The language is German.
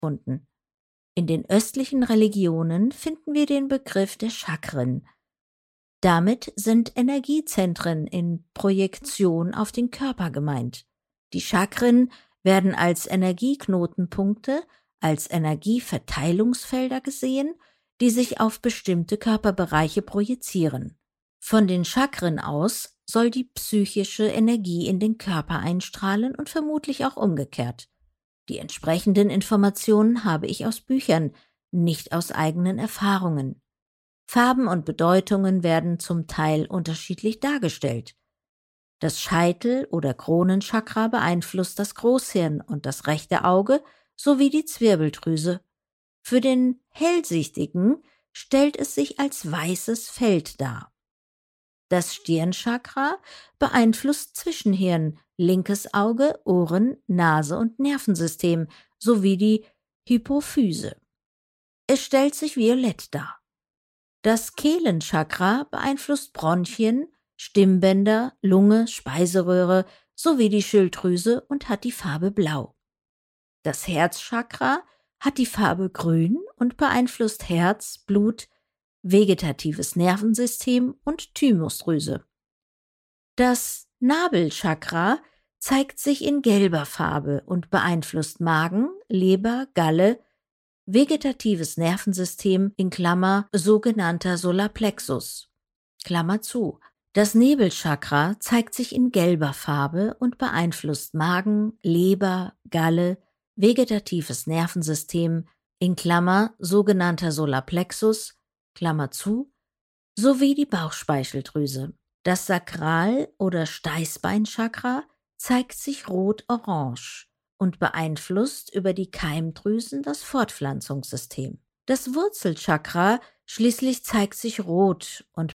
stattgefunden. In den östlichen Religionen finden wir den Begriff der Chakren. Damit sind Energiezentren in Projektion auf den Körper gemeint. Die Chakren werden als Energieknotenpunkte, als Energieverteilungsfelder gesehen, die sich auf bestimmte Körperbereiche projizieren. Von den Chakren aus soll die psychische Energie in den Körper einstrahlen und vermutlich auch umgekehrt. Die entsprechenden Informationen habe ich aus Büchern, nicht aus eigenen Erfahrungen. Farben und Bedeutungen werden zum Teil unterschiedlich dargestellt. Das Scheitel- oder Kronenchakra beeinflusst das Großhirn und das rechte Auge sowie die Zwirbeldrüse. Für den Hellsichtigen stellt es sich als weißes Feld dar. Das Stirnchakra beeinflusst Zwischenhirn, linkes Auge, Ohren, Nase und Nervensystem sowie die Hypophyse. Es stellt sich violett dar. Das Kehlenchakra beeinflusst Bronchien, Stimmbänder, Lunge, Speiseröhre sowie die Schilddrüse und hat die Farbe blau. Das Herzchakra hat die Farbe grün und beeinflusst Herz, Blut, vegetatives Nervensystem und Thymusdrüse. Das Nabelchakra zeigt sich in gelber Farbe und beeinflusst Magen, Leber, Galle, vegetatives Nervensystem in Klammer sogenannter Solarplexus, Klammer zu. Das Nebelchakra zeigt sich in gelber Farbe und beeinflusst Magen, Leber, Galle, vegetatives Nervensystem in Klammer sogenannter Solarplexus, Klammer zu, sowie die Bauchspeicheldrüse. Das Sakral- oder Steißbeinchakra zeigt sich rot-orange und beeinflusst über die Keimdrüsen das Fortpflanzungssystem. Das Wurzelchakra schließlich zeigt sich rot und